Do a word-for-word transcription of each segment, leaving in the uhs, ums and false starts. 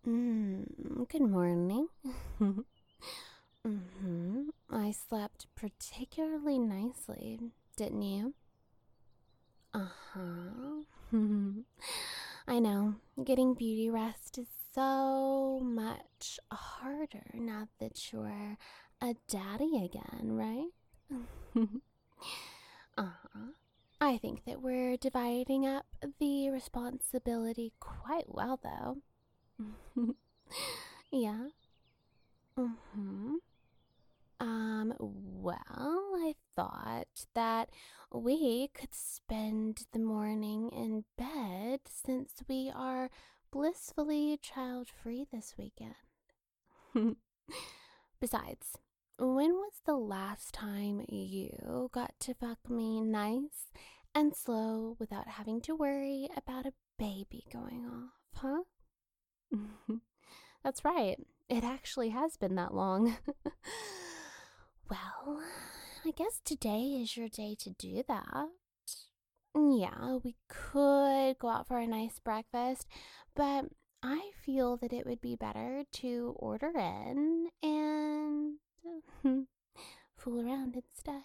Mm, good morning. hmm I slept particularly nicely, didn't you? Uh huh. I know, getting beauty rest is so much harder now that you're a daddy again, right? uh huh. I think that we're dividing up the responsibility quite well, though. yeah. Mm-hmm. Um, well, I thought that we could spend the morning in bed since we are blissfully child free this weekend. Besides, when was the last time you got to fuck me nice and slow without having to worry about a baby going off, huh? That's right. It actually has been that long. Well, I guess today is your day to do that. Yeah, we could go out for a nice breakfast, but I feel that it would be better to order in and fool around instead.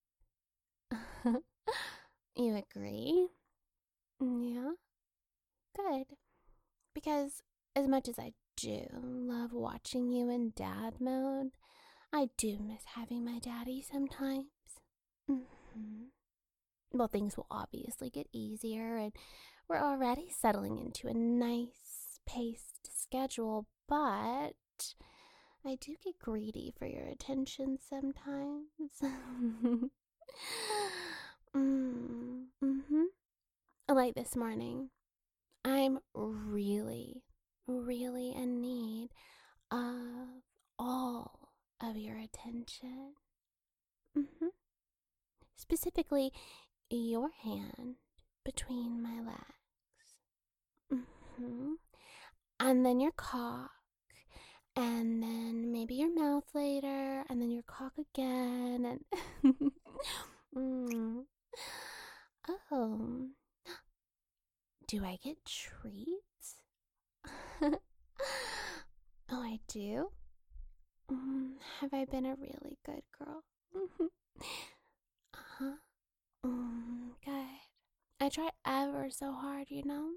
You agree? Yeah, good. Because as much as I do love watching you in dad mode, I do miss having my daddy sometimes. hmm Well, things will obviously get easier, and we're already settling into a nice paced schedule, but I do get greedy for your attention sometimes. mm, hmm Like this morning, I'm really, really in need of all of your attention. hmm Specifically, your hand between my legs. hmm And then your cock. And then maybe your mouth later. And then your cock again. And. mm. Oh. Do I get treats? oh, I do? Mm, have I been a really good girl? uh-huh. Mm, good. I try ever so hard, you know?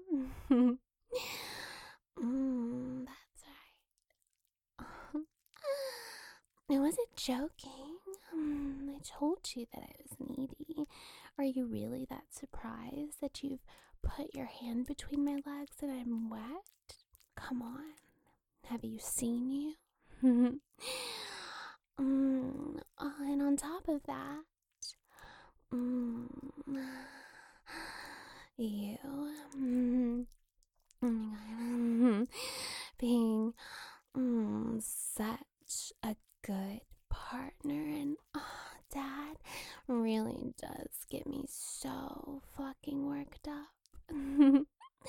mm, that's right. I wasn't joking. Mm, I told you that I was needy. Are you really that surprised that you've put your hand between my legs and I'm wet? Come on. Have you seen you? mm, oh, and on top of that, mm, you, mm, oh my god, being mm, such a good partner and oh, dad really does get me so fucking worked up. mm-hmm.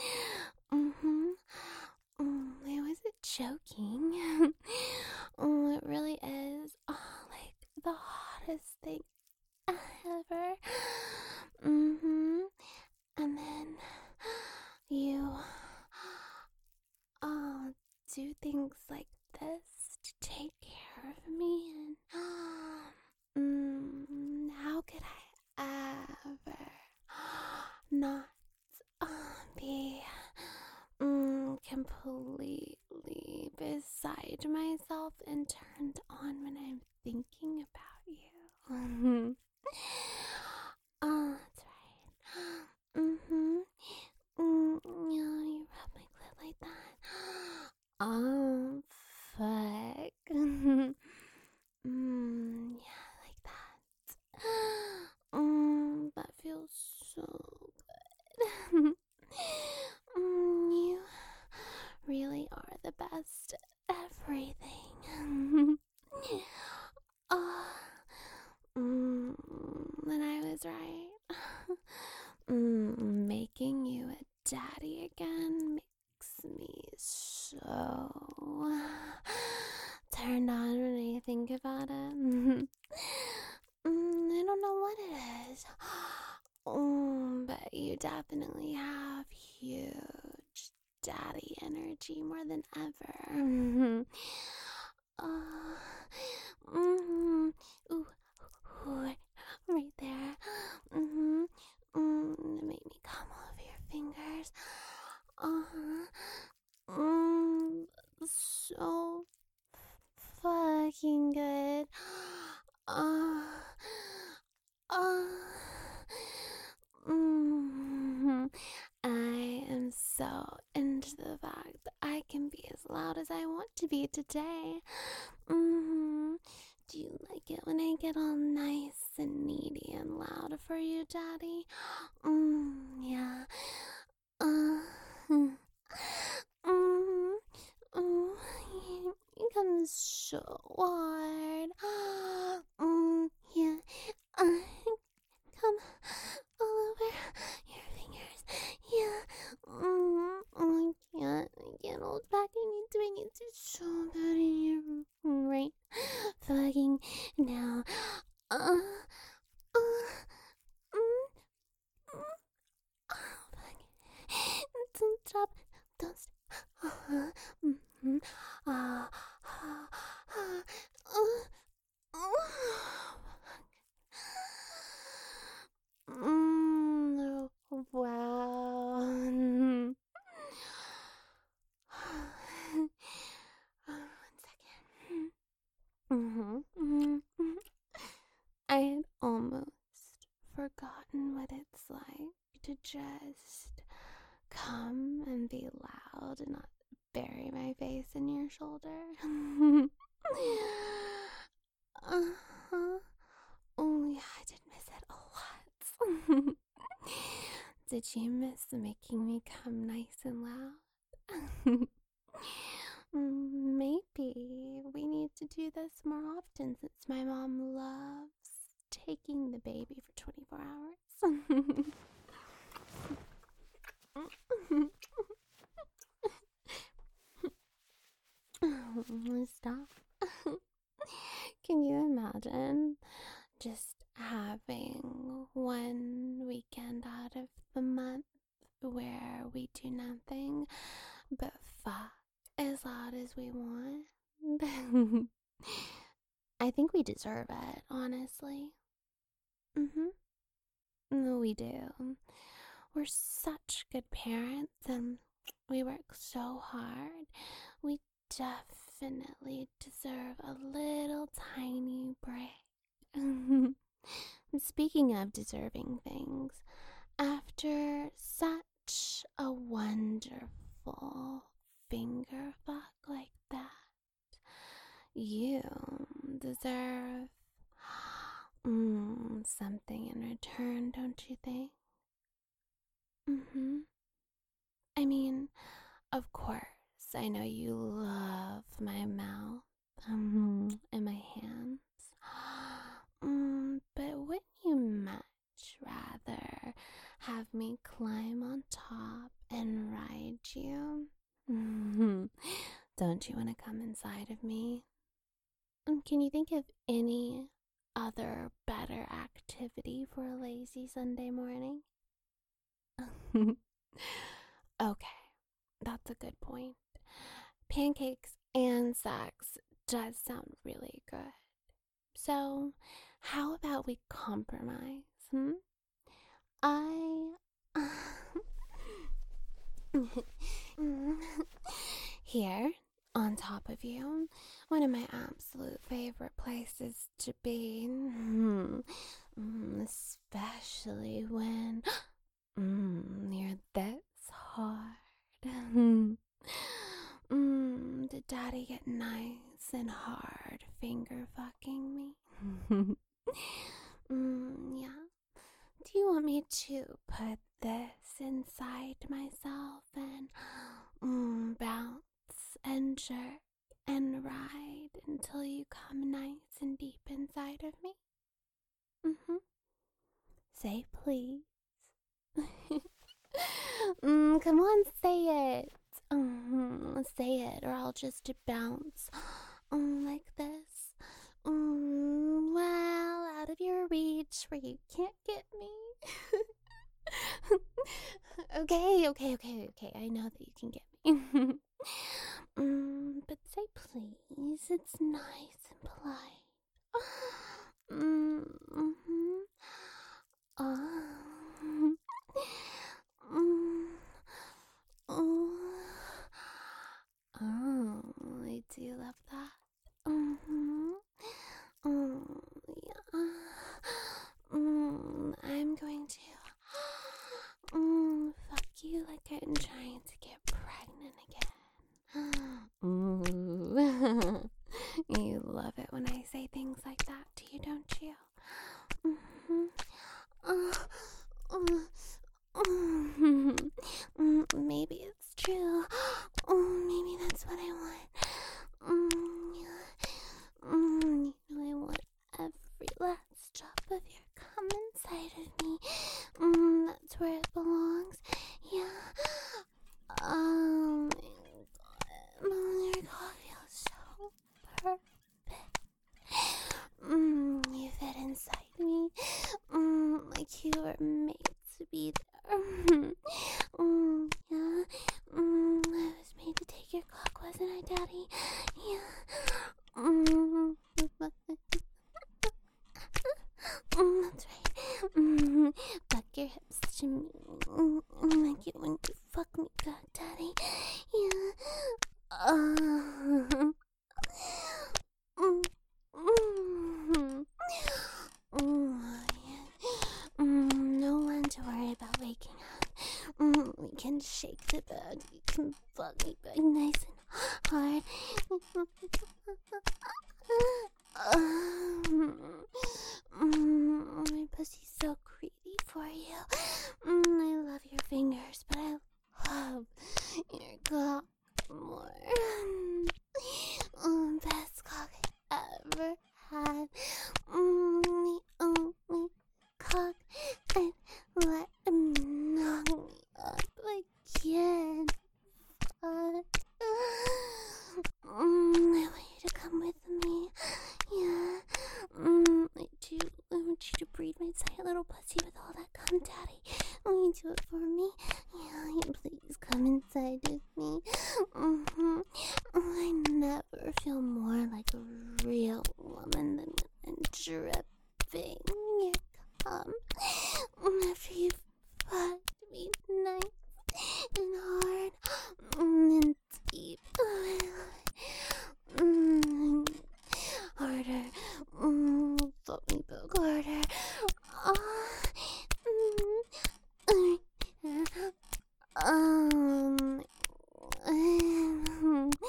Mm, I wasn't joking. oh, it really is. Oh, like the hottest thing ever. Mm-hmm. And then you oh do things like this to take care of me and mm, how could I ever not uh, be mm, completely beside myself and turned on when I'm thinking about you? oh, that's right. Mm-hmm. Mm, yeah, you rub my clit like that. Oh, fuck. mm, yeah, like that. Mm, that feels so good. mm, you really are the best everything. oh, mm, then I was right. mm, making you a daddy again makes me so turned on when I think about it. mm, I don't know what it is. Mm, but you definitely have huge daddy energy more than ever. uh, mm-hmm. Ooh, ooh, right there. Mm-hmm. Mm, make me come all over your fingers. Uh-huh. Mm, so fucking good. Uh, uh, mm, I am so into the fact that I can be as loud as I want to be today. Mm-hmm. Do you like it when I get all nice and needy and loud for you, Daddy? Mm, yeah. Uh, mm, mm, you come so hard. Mm, yeah. Uh, come all over your fingers. Yeah. Mm, oh, I can't. I can't hold back. I need to. I need to so bad in here right fucking now. Uh, uh, mm, mm, oh, fuck. Don't stop. Don't stop. Uh-huh. Mm-hmm. Uh, uh, uh, uh, uh, Mm, wow. One second. Mm-hmm, mm-hmm, mm-hmm. I had almost forgotten what it's like to just come and be loud and not bury my face in your shoulder. uh-huh. Oh, yeah, I did miss it a lot. Did you miss making me come nice and loud? Mm, maybe we need to do this more often since my mom loves taking the baby for twenty-four hours. Stop. Can you imagine just having one weekend out of the month where we do nothing but fuck as loud as we want? I think we deserve it, honestly. Mm-hmm. No, we do. We're such good parents and we work so hard. We definitely deserve a little tiny break. Speaking of deserving things, after such a wonderful finger fuck like that, you deserve mm, something in return, don't you think? Mm-hmm. I mean, of course, I know you love my mouth um, and my hands. Mm, but wouldn't you much rather have me climb on top and ride you? Don't you want to come inside of me? Um, can you think of any other better activity for a lazy Sunday morning? Okay, that's a good point. Pancakes and sex does sound really good. So, how about we compromise? Hmm? I. Here, on top of you, one of my absolute favorite places to be. Mm, especially when mm, you're this hard. Mm, did Daddy get nice and hard finger fucking me? mm, yeah. Do you want me to put this inside myself and mm, bounce and jerk and ride until you come nice and deep inside of me? Mm-hmm. Say please. mm, come on, say it. Mm, say it, or I'll just bounce mm, like this. Mm, well, out of your reach where you can't get me. Okay, okay, okay, okay. I know that you can get me. mm, but say please. It's nice and polite. mm-hmm. Um, mm, oh, oh, I do love that. Mm-hmm. Oh, yeah. Mm, I'm going to mm, fuck you like I'm trying to get pregnant again. Ooh. You love it when I say things like that, do you, don't you? Mm-hmm. Uh, uh, mm, maybe it's true. Oh, maybe that's what I want. Mm, yeah. mm, you know I want every last drop of your cum inside of me. Mm, that's where it belongs. Yeah. Oh my god. Oh, your cock feels so perfect. Mm, you fit inside me. Mm, like you were made to be there. mm, yeah. Mm, I was made to take your cock, wasn't I, Daddy? Yeah. Mm, mm, that's right. Mm, back your hips to me. Mm, like it when you fuck me back, Daddy. Yeah. Uh, mm, mm, mm, yeah. mm, no one to worry about waking up. Mm, we can shake the bed. You can fuck me back nice and hard. um, mm, my pussy's so greedy for you. Mm, I love your fingers, but I love your cock more. Mm, best cock I ever had. Mm, the only cock I'd let him knock me up again. Fuck. Mm, I want you to come with me. Yeah. Mm, I do. I want you to breathe my tight little pussy with all that cum, Daddy. Will you do it for me? Yeah, please come inside with me. Mm-hmm. I never feel more like a real woman than when I'm dripping your cum. After you fucked me nice and hard and deep. Mm, harder. Mm, fuck me back harder. Ah, mm, um, um,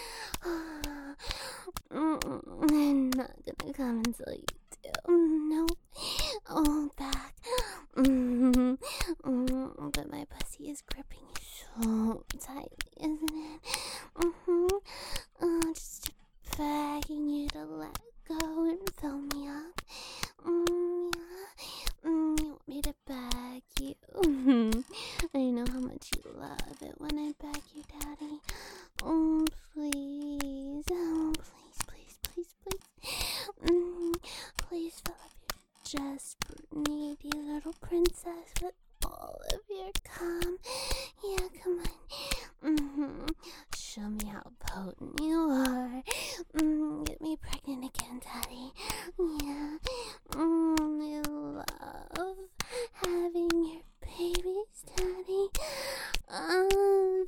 I'm not gonna come until you do. No. Oh, back. Mm, mm, but my pussy is gripping so tightly, isn't it? Mm-hmm. Uh, just begging you to let go and fill me up. Mm, yeah. Mm, you want me to beg you? I know how much you love it when I beg you, Daddy. Oh, please. Oh, please, please, please, please. Mm, please fill up your desperate, needy little princess with all of your cum. Yeah, come on. Mm-hmm. Show me how potent you are. Mm, get me pregnant again, Daddy. Yeah. Mm, I love having your babies, Daddy. Uh,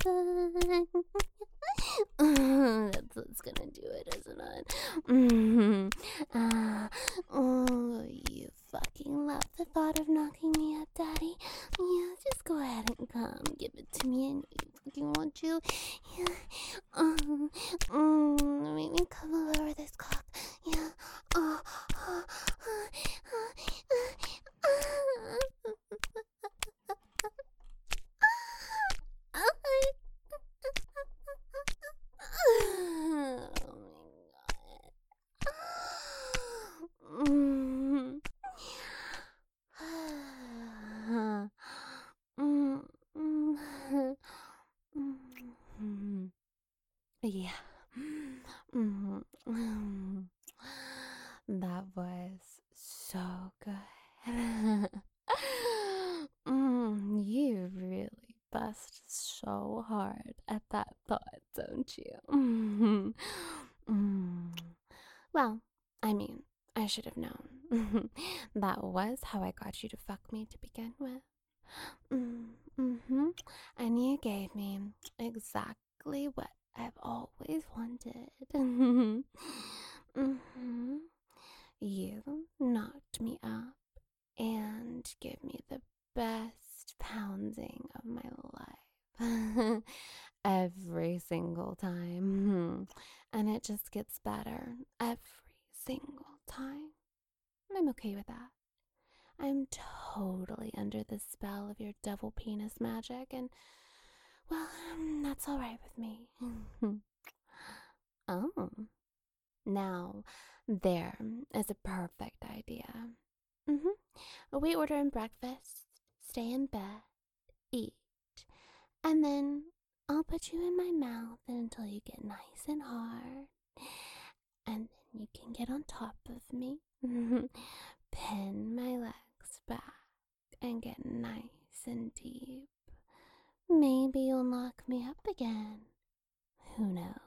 that's what's gonna do it, isn't it? Mm-hmm. Uh, oh, you fucking love the thought of knocking me up, Daddy. Yeah, just go ahead and come. Give it to me. I know you fucking want to. Yeah. Um, mm, make me come all over this cock. Yeah. Uh, uh, uh, uh, uh, uh, oh my god. Mm. Mm, mm, mm. Yeah. Mm, mm. That was so good. mm, you so hard at that thought, don't you? Mm. Well, I mean, I should have known. That was how I got you to fuck me to begin with. Mm, mm-hmm. And you gave me exactly what I've always wanted. Mm-hmm. You knocked me up and give me the best pounding of my life. Every single time. And it just gets better every single time. I'm okay with that. I'm totally under the spell of your devil penis magic, and, well, that's alright with me. Oh, now there is a perfect idea. Mm-hmm. We order in breakfast, stay in bed, eat, and then I'll put you in my mouth until you get nice and hard. And then you can get on top of me, pin my legs back, and get nice and deep. Maybe you'll knock me up again. Who knows?